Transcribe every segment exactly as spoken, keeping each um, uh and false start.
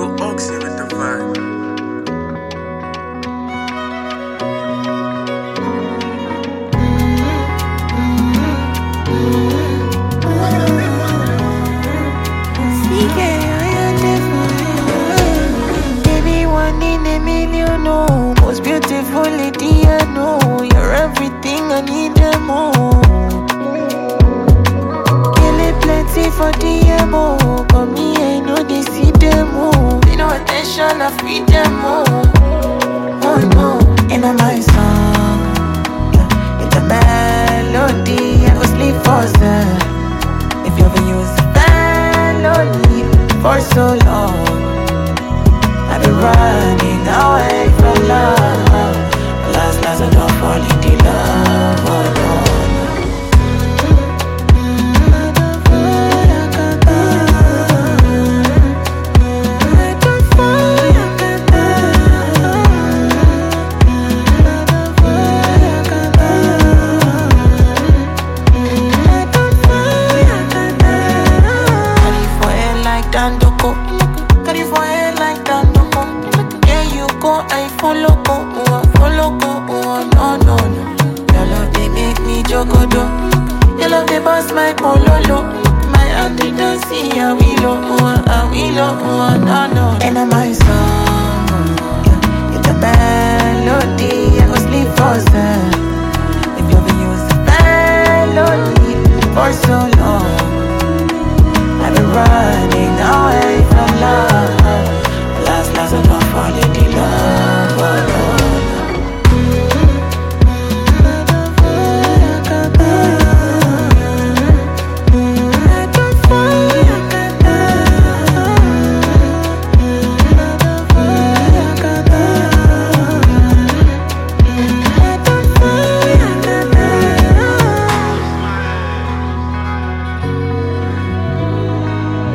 Go Oxy with the vibe. Baby, one in a million, no. Most beautiful lady, I know. You're everything I need and more. Kill it plenty for the M O. But me, I know they see them all. Pay no attention, I feed them all. Oh no, in my song, yeah, it's a melody. I go sleep for them. If you ever use the melody for so long, I've been running away from love. Last, last, I don't fall in the love. Oh no. Dandoko, carry for head like Dandoko. Yeah, you go, I follow go, oh, I follow go, oh, no, no, no. Your love they make me jogodo. Your love they bust my pololo. My auntie don't see how we low, oh, how we low, oh, no, no. And I'm my song, yeah, it's a melody. I go sleep for them. If you ever use the melody for so long, I've been running away from love. Last, last, I'm not falling in love. Oh, no.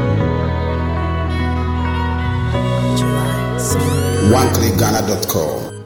one click ghana dot com